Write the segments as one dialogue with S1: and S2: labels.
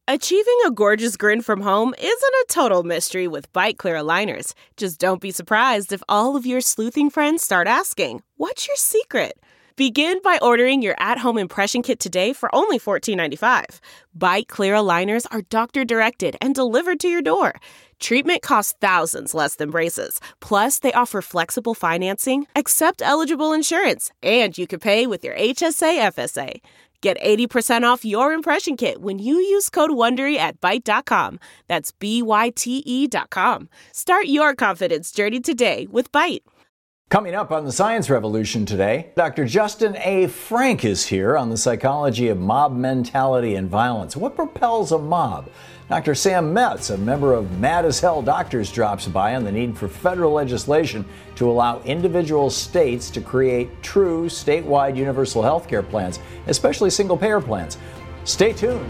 S1: Achieving a gorgeous grin from home isn't a total mystery with Byte Clear aligners. Just don't be surprised if all of your sleuthing friends start asking, "What's your secret?" Begin by ordering your at-home impression kit today for only $14.95. Byte Clear aligners are doctor-directed and delivered to your door. Treatment costs thousands less than braces. Plus, they offer flexible financing, accept eligible insurance, and you can pay with your HSA FSA. Get 80% off your impression kit when you use code WONDERY at Byte.com. That's BYTE.com. Start your confidence journey today with Byte.
S2: Coming up on the Science Revolution today, Dr. Justin A. Frank is here on the psychology of mob mentality and violence. What propels a mob? Dr. Sam Metz, a member of Mad as Hell Doctors, drops by on the need for federal legislation to allow individual states to create true statewide universal health care plans, especially single-payer plans. Stay tuned.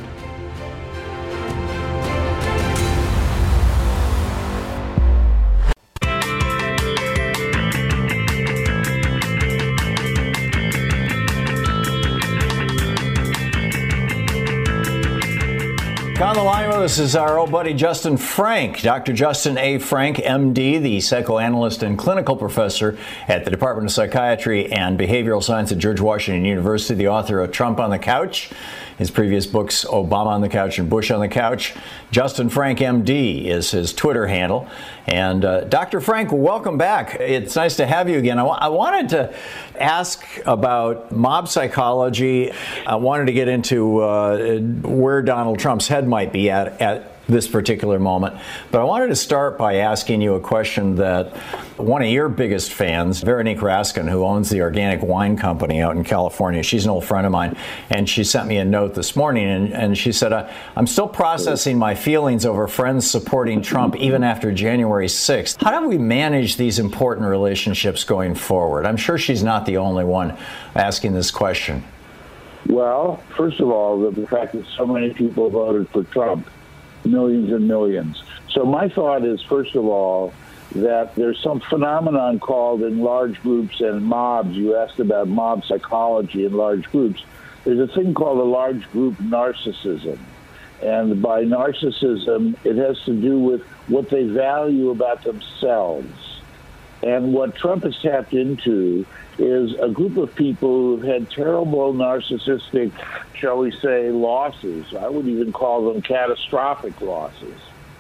S2: On the line with us is our old buddy Justin Frank, Dr. Justin A. Frank, MD, the psychoanalyst and clinical professor at the Department of Psychiatry and Behavioral Science at George Washington University, the author of Trump on the Couch, his previous books, Obama on the Couch and Bush on the Couch. Justin Frank, MD, is his Twitter handle. And Dr. Frank, welcome back. It's nice to have you again. I wanted to ask about mob psychology. I wanted to get into where Donald Trump's head might be at this particular moment. But I wanted to start by asking you a question that one of your biggest fans, Veronique Raskin, who owns the organic wine company out in California, she's an old friend of mine, and she sent me a note this morning, and she said, I'm still processing my feelings over friends supporting Trump even after January 6th. How do we manage these important relationships going forward? I'm sure she's not the only one asking this question.
S3: Well, first of all, the fact that so many people voted for Trump, millions and millions. So my thought is, first of all, that there's some phenomenon called in large groups and mobs. You asked about mob psychology in large groups. There's a thing called a large group narcissism. And by narcissism, it has to do with what they value about themselves. And what Trump has tapped into is a group of people who've had terrible narcissistic, shall we say, losses. I would even call them catastrophic losses.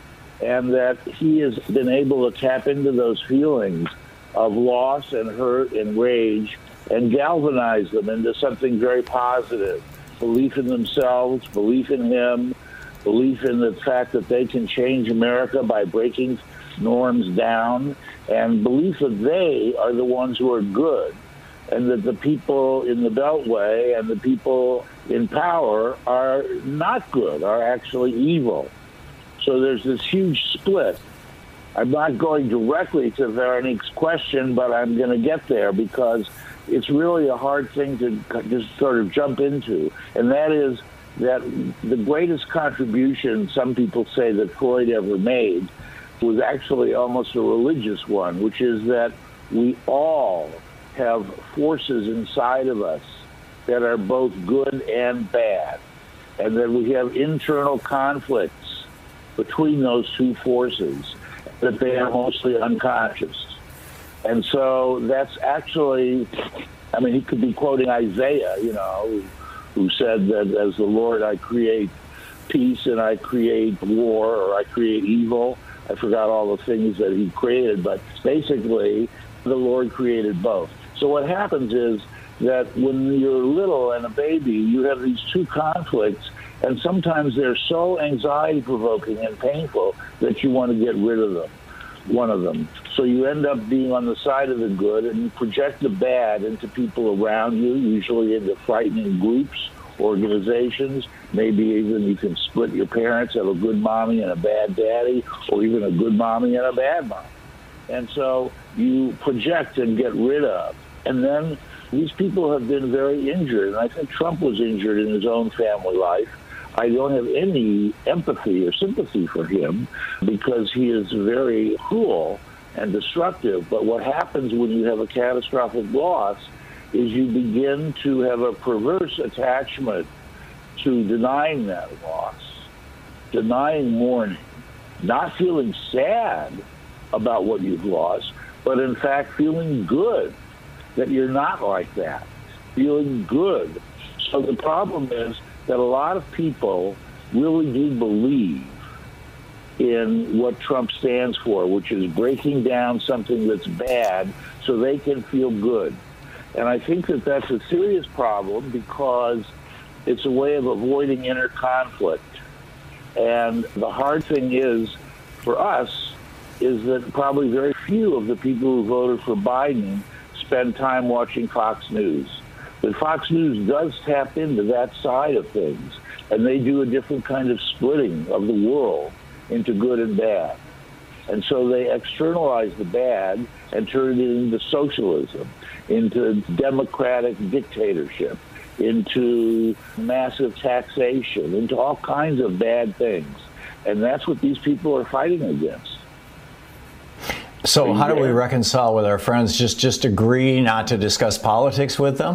S3: And that he has been able to tap into those feelings of loss and hurt and rage and galvanize them into something very positive. Belief in themselves, belief in him, belief in the fact that they can change America by breaking norms down, and belief that they are the ones who are good, and that the people in the Beltway and the people in power are not good, are actually evil. So there's this huge split. I'm not going directly to Veronique's question, but I'm going to get there because it's really a hard thing to just sort of jump into, and that is that the greatest contribution some people say that Freud ever made was actually almost a religious one, which is that we all have forces inside of us that are both good and bad, and that we have internal conflicts between those two forces, that they are mostly unconscious. And so that's actually, I mean, he could be quoting Isaiah, you know, who said that as the Lord I create peace and I create war, or I create evil. I forgot all the things that he created, but basically the Lord created both. So what happens is that when you're little and a baby, you have these two conflicts, and sometimes they're so anxiety-provoking and painful that you want to get rid of them, one of them. So you end up being on the side of the good, and you project the bad into people around you, usually into frightening groups, organizations. Maybe even you can split your parents, have a good mommy and a bad daddy, or even a good mommy and a bad mom. And so you project and get rid of. And then these people have been very injured, and I think Trump was injured in his own family life. I don't have any empathy or sympathy for him because he is very cruel and destructive. But what happens when you have a catastrophic loss is you begin to have a perverse attachment to denying that loss. denying mourning, not feeling sad about what you've lost, but in fact feeling good that you're not like that, feeling good. So the problem is that a lot of people really do believe in what Trump stands for, which is breaking down something that's bad so they can feel good. And I think that that's a serious problem because it's a way of avoiding inner conflict. And the hard thing is, for us, is that probably very few of the people who voted for Biden spend time watching Fox News. But Fox News does tap into that side of things, and they do a different kind of splitting of the world into good and bad. And so they externalize the bad and turn it into socialism, into democratic dictatorship, into massive taxation, into all kinds of bad things. And that's what these people are fighting against.
S2: So how do we reconcile with our friends? Just agree not to discuss politics with them?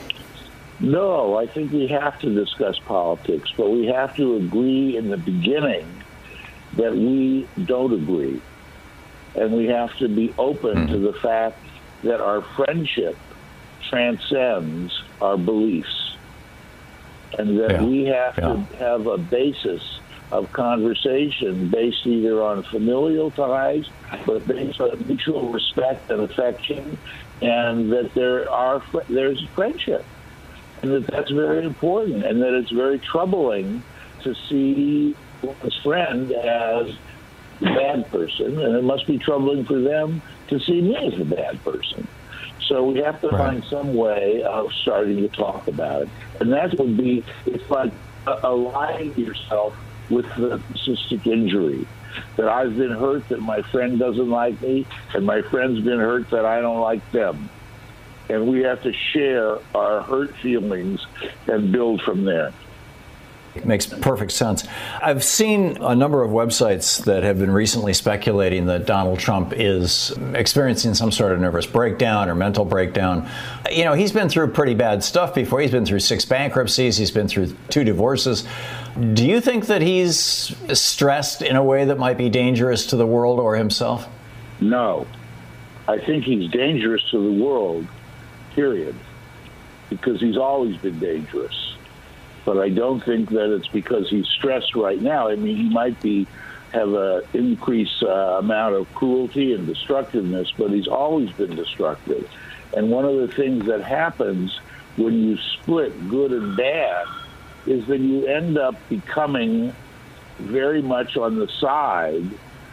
S3: No, I think we have to discuss politics, but we have to agree in the beginning that we don't agree. And we have to be open to the fact that our friendship transcends our beliefs. And that we have to have a basis of conversation based either on familial ties, but based on mutual respect and affection, and that there's friendship. And that's very important, and that it's very troubling to see one's friend as a bad person, and it must be troubling for them to see me as a bad person. So we have to find some way of starting to talk about it. And that would be, it's like aligning yourself with the cystic injury, that I've been hurt that my friend doesn't like me, and my friend's been hurt that I don't like them. And we have to share our hurt feelings and build from there.
S2: Makes perfect sense. I've seen a number of websites that have been recently speculating that Donald Trump is experiencing some sort of nervous breakdown or mental breakdown. You know, he's been through pretty bad stuff before. He's been through 6 bankruptcies. He's been through 2 divorces. Do you think that he's stressed in a way that might be dangerous to the world or himself?
S3: No. I think he's dangerous to the world, period, because he's always been dangerous. But I don't think that it's because he's stressed right now. I mean, he might have an increased amount of cruelty and destructiveness, but he's always been destructive. And one of the things that happens when you split good and bad is that you end up becoming very much on the side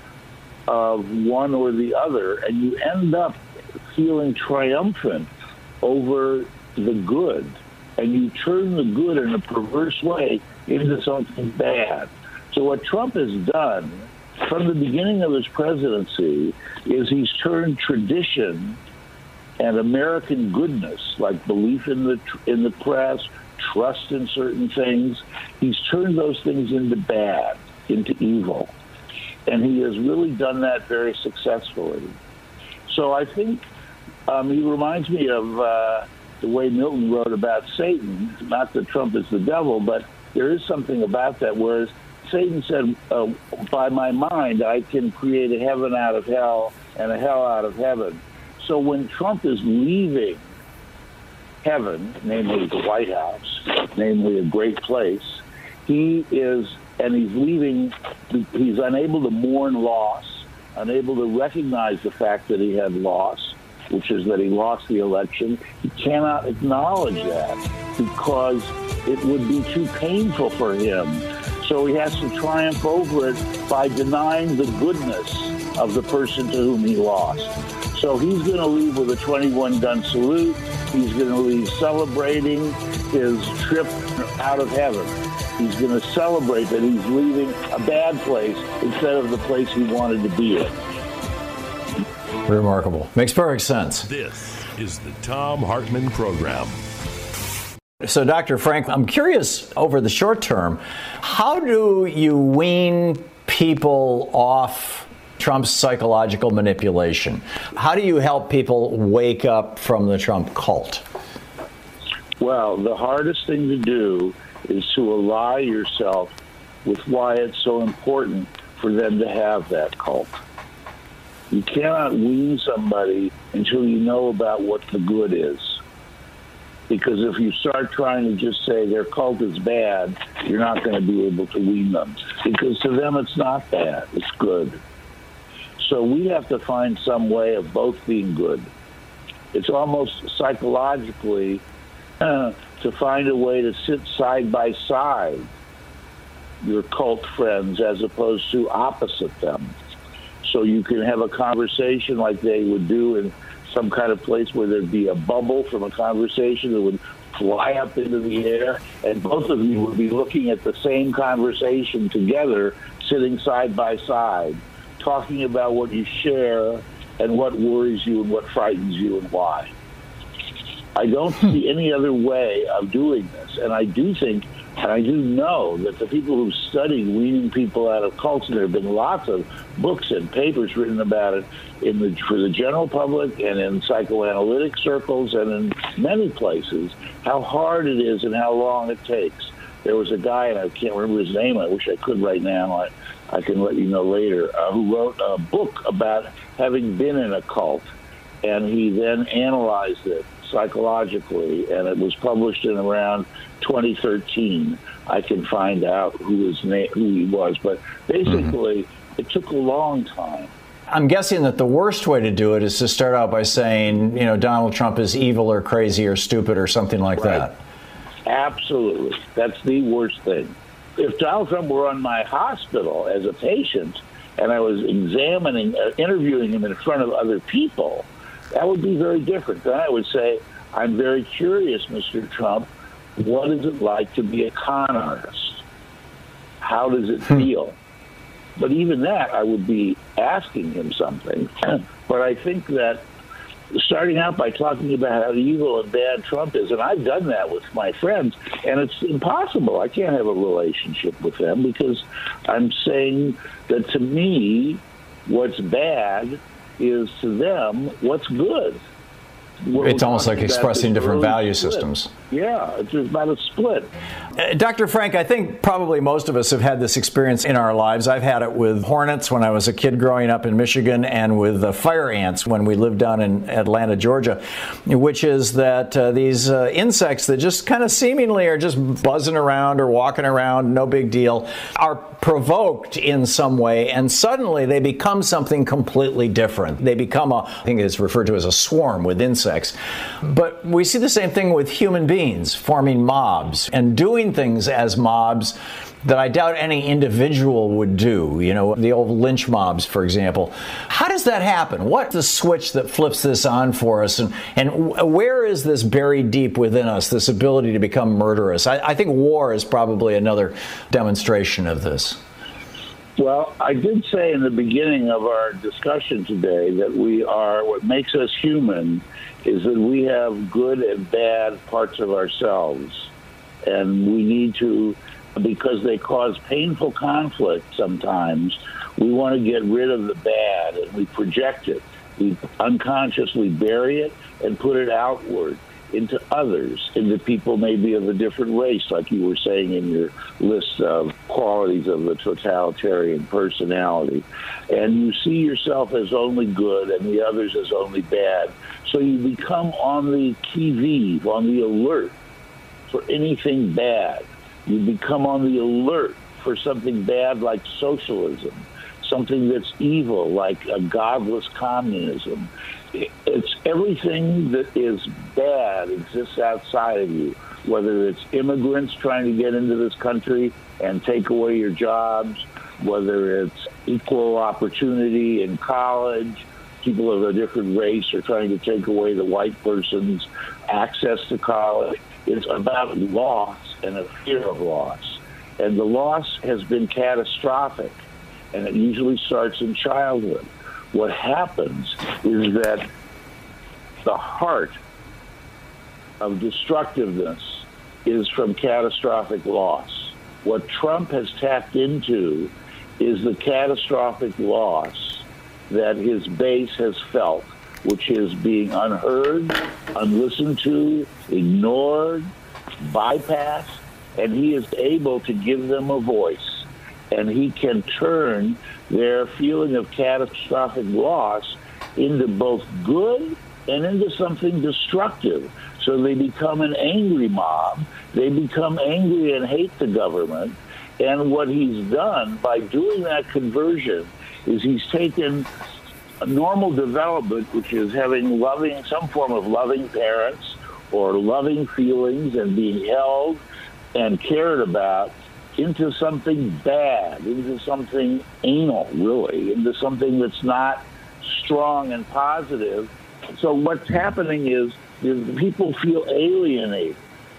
S3: of one or the other, and you end up feeling triumphant over the good. And you turn the good in a perverse way into something bad. So what Trump has done from the beginning of his presidency is he's turned tradition and American goodness, like belief in the press, trust in certain things, he's turned those things into bad, into evil. And he has really done that very successfully. So I think he reminds me of the way Milton wrote about Satan. Not that Trump is the devil, but there is something about that, whereas Satan said, by my mind, I can create a heaven out of hell and a hell out of heaven. So when Trump is leaving heaven, namely the White House, namely a great place, he's leaving, he's unable to mourn loss, unable to recognize the fact that he had loss, which is that he lost the election. He cannot acknowledge that because it would be too painful for him. So he has to triumph over it by denying the goodness of the person to whom he lost. So he's going to leave with a 21-gun salute. He's going to leave celebrating his trip out of heaven. He's going to celebrate that he's leaving a bad place instead of the place he wanted to be in.
S2: Remarkable. Makes perfect sense.
S4: This is the Thom Hartmann Program.
S2: So, Dr. Frank, I'm curious, over the short term, how do you wean people off Trump's psychological manipulation? How do you help people wake up from the Trump cult?
S3: Well, the hardest thing to do is to ally yourself with why it's so important for them to have that cult. You cannot wean somebody until you know about what the good is. Because if you start trying to just say their cult is bad, you're not going to be able to wean them. Because to them it's not bad, it's good. So we have to find some way of both being good. It's almost psychologically to find a way to sit side by side your cult friends as opposed to opposite them. So you can have a conversation like they would do in some kind of place where there'd be a bubble from a conversation that would fly up into the air, and both of you would be looking at the same conversation together, sitting side by side, talking about what you share and what worries you and what frightens you and why. I don't see any other way of doing this, and I do think, and I do know that the people who've studied weaning people out of cults, and there have been lots of books and papers written about it for the general public and in psychoanalytic circles and in many places, how hard it is and how long it takes. There was a guy, and I can't remember his name, I wish I could right now, I can let you know later, who wrote a book about having been in a cult, and he then analyzed it psychologically, and it was published in around 2013. I can find out who he was, but basically it took a long time.
S2: I'm guessing that the worst way to do it is to start out by saying, Donald Trump is evil or crazy or stupid or something like that.
S3: Absolutely. That's the worst thing. If Donald Trump were on my hospital as a patient and I was interviewing him in front of other people, that would be very different. Then I would say, I'm very curious, Mr. Trump, what is it like to be a con artist? How does it feel? But even that, I would be asking him something. But I think that starting out by talking about how evil and bad Trump is, and I've done that with my friends, and it's impossible. I can't have a relationship with them because I'm saying that to me, what's bad is to them what's good.
S2: It's almost like expressing different value systems.
S3: Yeah, it's about a split.
S2: Dr. Frank, I think probably most of us have had this experience in our lives. I've had it with hornets when I was a kid growing up in Michigan, and with fire ants when we lived down in Atlanta, Georgia, which is that these insects that just kind of seemingly are just buzzing around or walking around, no big deal, are provoked in some way, and suddenly they become something completely different. They become I think it's referred to as a swarm with insects. But we see the same thing with human beings, forming mobs and doing things as mobs that I doubt any individual would do. The old lynch mobs, for example. How does that happen? What's the switch that flips this on for us? And where is this buried deep within us, this ability to become murderous? I think war is probably another demonstration of this.
S3: Well, I did say in the beginning of our discussion today that what makes us human is that we have good and bad parts of ourselves. And we need to, because they cause painful conflict sometimes, we want to get rid of the bad, and we project it. We unconsciously bury it and put it outward into others, into people maybe of a different race, like you were saying in your list of qualities of the totalitarian personality. And you see yourself as only good and the others as only bad. So you become on the qui-vive, on the alert for anything bad. You become on the alert for something bad like socialism, something that's evil like a godless communism. It's everything that is bad exists outside of you, whether it's immigrants trying to get into this country and take away your jobs, whether it's equal opportunity in college, people of a different race are trying to take away the white person's access to college. It's about loss and a fear of loss. And the loss has been catastrophic, and it usually starts in childhood. What happens is that the heart of destructiveness is from catastrophic loss. What Trump has tapped into is the catastrophic loss that his base has felt, which is being unheard, unlistened to, ignored, bypassed, and he is able to give them a voice. and he can turn their feeling of catastrophic loss into both good and into something destructive. So they become an angry mob. They become angry and hate the government. And what he's done by doing that conversion is he's taken a normal development, which is having some form of loving parents or loving feelings and being held and cared about, into something bad, into something anal, really, into something that's not strong and positive. So what's happening is people feel alienated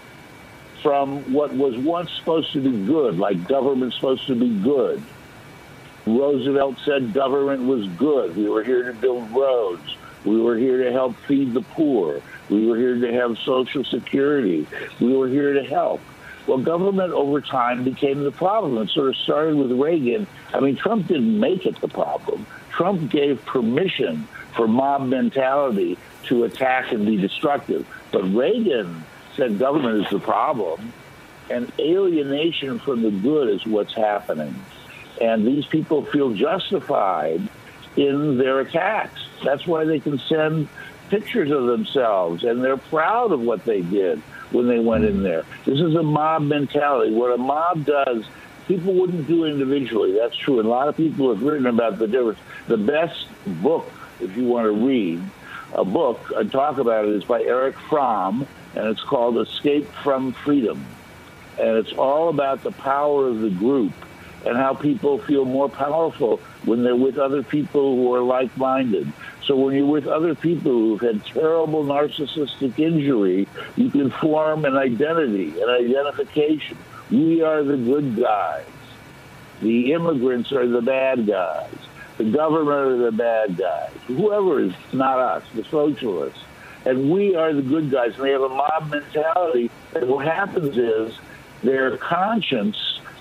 S3: from what was once supposed to be good, like government's supposed to be good. Roosevelt said government was good. We were here to build roads. We were here to help feed the poor. We were here to have Social Security. We were here to help. Well, government over time became the problem. It sort of started with Reagan. I mean, Trump didn't make it the problem. Trump gave permission for mob mentality to attack and be destructive. But Reagan said government is the problem, and alienation from the good is what's happening. And these people feel justified in their attacks. That's why they can send pictures of themselves, and they're proud of what they did when they went in there. This is a mob mentality. What a mob does, people wouldn't do individually. That's true. And a lot of people have written about the difference. The best book, if you want to read a book and talk about it, is by Erich Fromm, and it's called Escape from Freedom. And it's all about the power of the group and how people feel more powerful when they're with other people who are like-minded. So when you're with other people who've had terrible narcissistic injury, you can form an identity, an identification. We are the good guys. The immigrants are the bad guys. The government are the bad guys. Whoever is not us, the socialists. And we are the good guys. And they have a mob mentality. And what happens is their conscience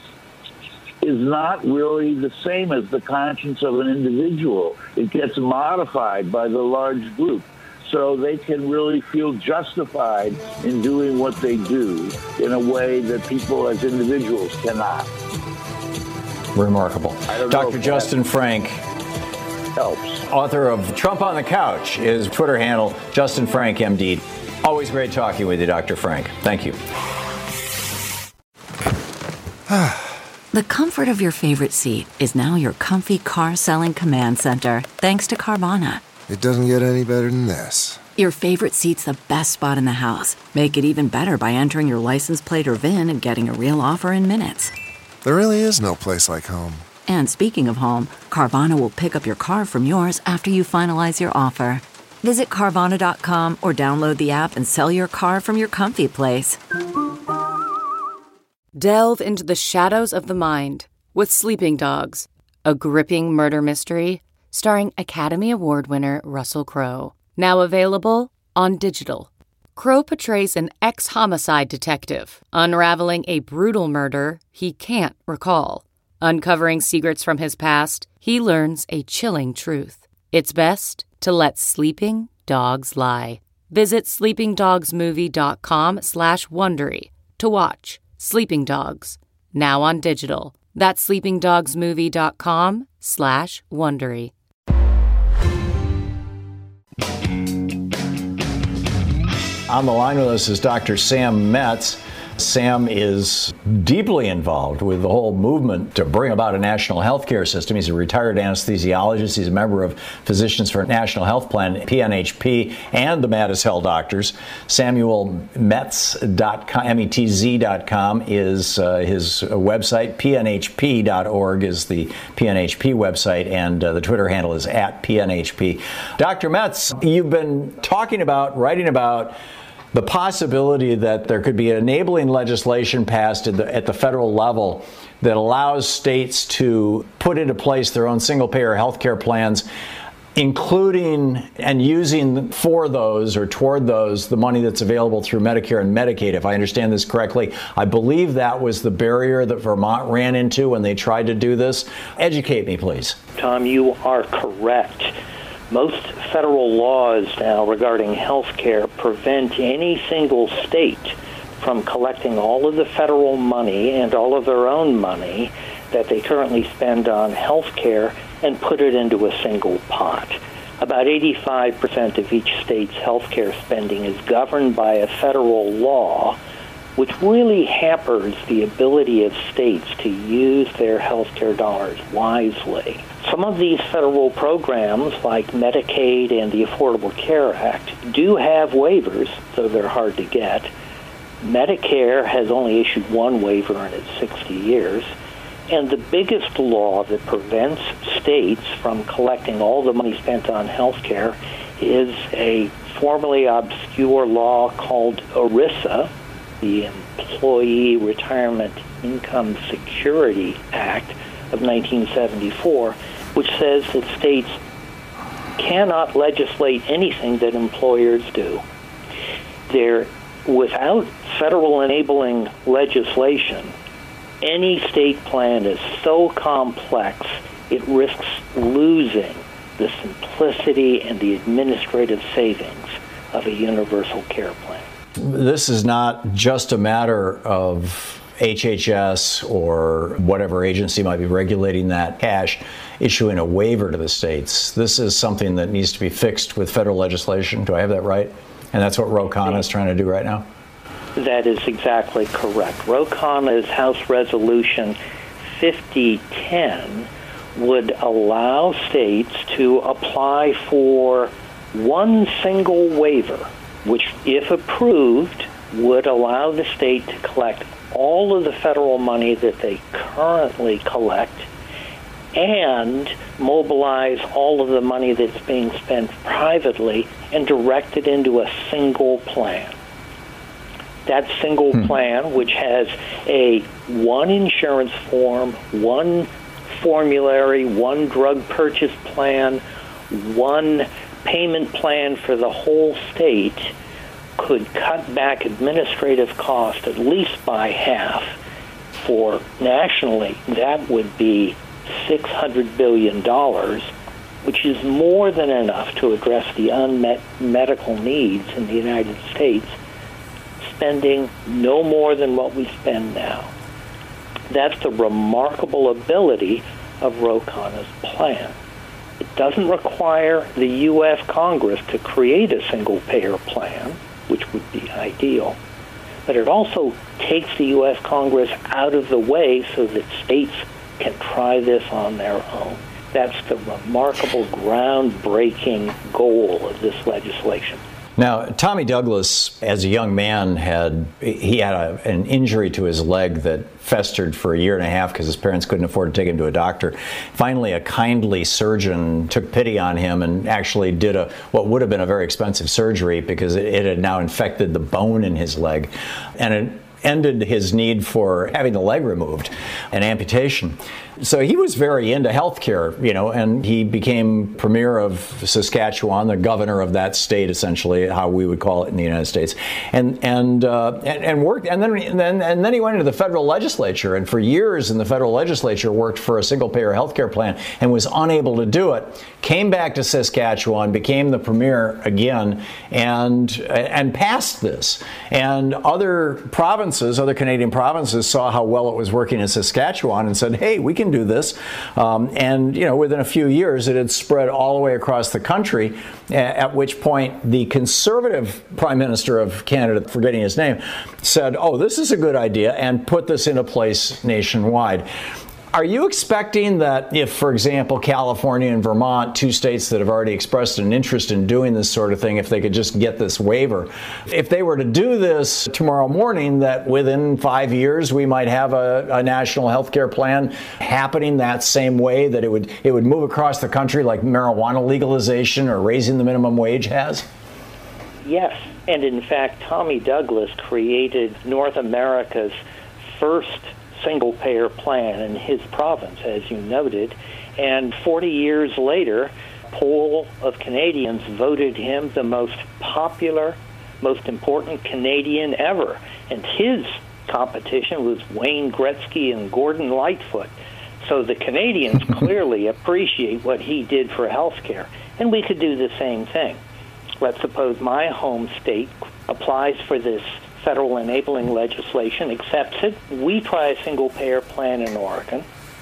S3: is not really the same as the conscience of an individual. It gets modified by the large group. So they can really feel justified in doing what they do in a way that people as individuals cannot.
S2: Remarkable. Dr. Justin Frank
S3: Helps.
S2: Author of Trump on the Couch, is Twitter handle, Justin Frank, MD. Always great talking with you, Dr. Frank. Thank you.
S5: The comfort of your favorite seat is now your comfy car selling command center, thanks to Carvana.
S6: It doesn't get any better than this.
S5: Your favorite seat's the best spot in the house. Make it even better by entering your license plate or VIN and getting a real offer in minutes.
S6: There really is no place like home.
S5: And speaking of home, Carvana will pick up your car from yours after you finalize your offer. Visit Carvana.com or download the app and sell your car from your comfy place.
S7: Delve into the shadows of the mind with Sleeping Dogs, a gripping murder mystery starring Academy Award winner Russell Crowe. Now available on digital. Crowe portrays an ex-homicide detective unraveling a brutal murder he can't recall. Uncovering secrets from his past, he learns a chilling truth. It's best to let sleeping dogs lie. Visit sleepingdogsmovie.com/Wondery to watch Sleeping Dogs, now on digital. That's sleepingdogsmovie.com/Wondery.
S2: On the line with us is Dr. Sam Metz. Sam is deeply involved with the whole movement to bring about a national health care system. He's a retired anesthesiologist. He's a member of Physicians for National Health Plan, PNHP, and the Mad as Hell Doctors. SamuelMetz.com, METZ.com is his website. PNHP.org is the PNHP website, and the Twitter handle is @PNHP. Dr. Metz, you've been writing about the possibility that there could be enabling legislation passed at the federal level that allows states to put into place their own single-payer health care plans, including and using for those or toward those the money that's available through Medicare and Medicaid. If I understand this correctly, I believe that was the barrier that Vermont ran into when they tried to do this. Educate me, please.
S8: Tom, you are correct. Most federal laws now regarding health care prevent any single state from collecting all of the federal money and all of their own money that they currently spend on health care and put it into a single pot. About 85% of each state's health care spending is governed by a federal law, which really hampers the ability of states to use their health care dollars wisely. Some of these federal programs, like Medicaid and the Affordable Care Act, do have waivers, though they're hard to get. Medicare has only issued one waiver in its 60 years. And the biggest law that prevents states from collecting all the money spent on health care is a formerly obscure law called ERISA, the Employee Retirement Income Security Act of 1974, which says that states cannot legislate anything that employers do. Without federal enabling legislation, any state plan is so complex it risks losing the simplicity and the administrative savings of a universal care plan.
S2: This is not just a matter of HHS or whatever agency might be regulating that cash issuing a waiver to the states. This is something that needs to be fixed with federal legislation. Do I have that right? And that's what Ro Khanna is trying to do right now?
S8: That is exactly correct. Ro Khanna's House Resolution 5010 would allow states to apply for one single waiver, which, if approved, would allow the state to collect all of the federal money that they currently collect and mobilize all of the money that's being spent privately and direct it into a single plan. That single plan, which has one insurance form, one formulary, one drug purchase plan, one payment plan for the whole state, could cut back administrative cost at least by half. For nationally, that would be $600 billion, which is more than enough to address the unmet medical needs in the United States, spending no more than what we spend now. That's the remarkable ability of Ro Khanna's plan. It doesn't require the U.S. Congress to create a single-payer plan, which would be ideal, but it also takes the U.S. Congress out of the way so that states can try this on their own. That's the remarkable, groundbreaking goal of this legislation.
S2: Now, Tommy Douglas, as a young man, had an injury to his leg that festered for a year and a half because his parents couldn't afford to take him to a doctor. Finally, a kindly surgeon took pity on him and actually did what would have been a very expensive surgery because it had now infected the bone in his leg, and it ended his need for having the leg removed, an amputation. So he was very into healthcare, and he became premier of Saskatchewan, the governor of that state, essentially, how we would call it in the United States, and worked, and then he went into the federal legislature, and for years in the federal legislature worked for a single-payer healthcare plan, and was unable to do it. Came back to Saskatchewan, became the premier again, and passed this. And other Canadian provinces saw how well it was working in Saskatchewan and said, hey, we can do this. And within a few years, it had spread all the way across the country, at which point the Conservative Prime Minister of Canada, forgetting his name, said, oh, this is a good idea, and put this into place nationwide. Are you expecting that if, for example, California and Vermont, two states that have already expressed an interest in doing this sort of thing, if they could just get this waiver, if they were to do this tomorrow morning, that within 5 years we might have a national health care plan happening that same way, that it would move across the country like marijuana legalization or raising the minimum wage has?
S8: Yes, and in fact, Tommy Douglas created North America's first single-payer plan in his province, as you noted, and 40 years later, a poll of Canadians voted him the most popular, most important Canadian ever, and his competition was Wayne Gretzky and Gordon Lightfoot. So the Canadians clearly appreciate what he did for healthcare, and we could do the same thing. Let's suppose my home state applies for this federal enabling legislation, accepts it. We try a single-payer plan in Oregon.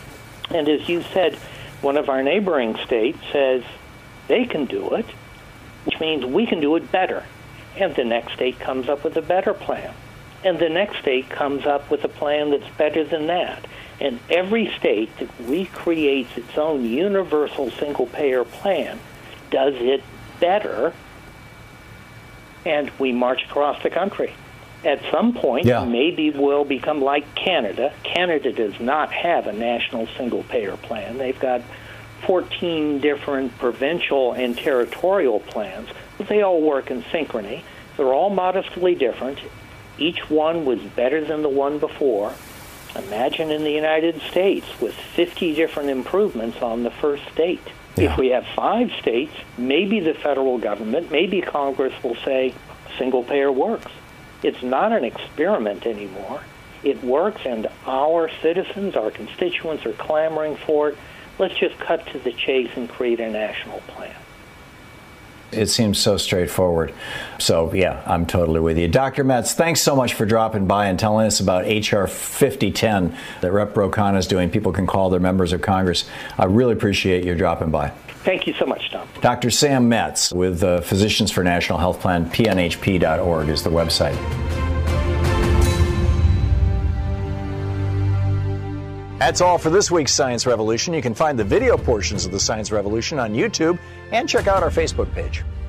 S8: And as you said, one of our neighboring states says they can do it, which means we can do it better. And the next state comes up with a better plan. And the next state comes up with a plan that's better than that. And every state that recreates its own universal single-payer plan does it better, and we march across the country. At some point, maybe we'll become like Canada. Canada does not have a national single-payer plan. They've got 14 different provincial and territorial plans, but they all work in synchrony. They're all modestly different. Each one was better than the one before. Imagine in the United States with 50 different improvements on the first state. If we have 5 states, maybe the federal government, maybe Congress will say single-payer works. It's not an experiment anymore. It works, and our citizens, our constituents are clamoring for it. Let's just cut to the chase and create a national plan.
S2: It seems so straightforward. So, yeah, I'm totally with you. Dr. Metz, thanks so much for dropping by and telling us about H.R. 5010 that Rep. Ro Khanna is doing. People can call their members of Congress. I really appreciate you dropping by.
S8: Thank you so much, Tom.
S2: Dr. Sam Metz with Physicians for National Health Plan, pnhp.org is the website. That's all for this week's Science Revolution. You can find the video portions of the Science Revolution on YouTube and check out our Facebook page.